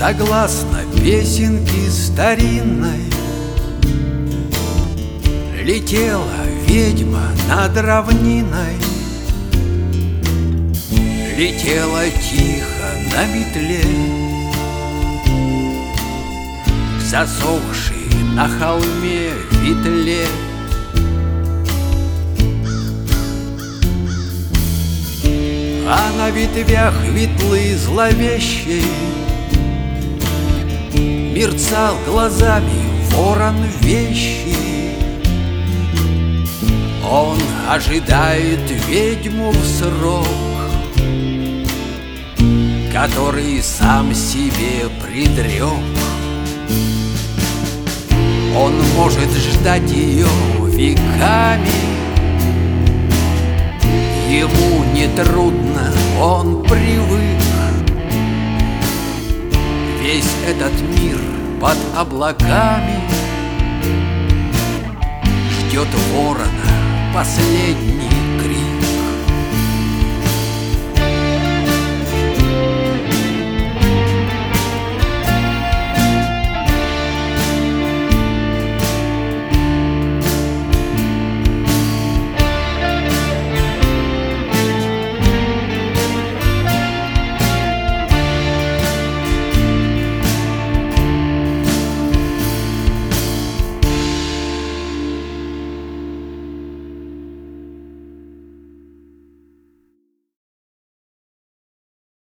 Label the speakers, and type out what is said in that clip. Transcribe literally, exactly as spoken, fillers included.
Speaker 1: Согласно песенке старинной, летела ведьма над равниной, летела тихо на метле, засохшей на холме ветле. А на ветвях ветлы зловещей мерцал глазами ворон вещий. Он ожидает ведьму в срок, который сам себе предрек. Он может ждать ее веками, ему нетрудно, он привык. Весь этот мир под облаками ждет ворона последний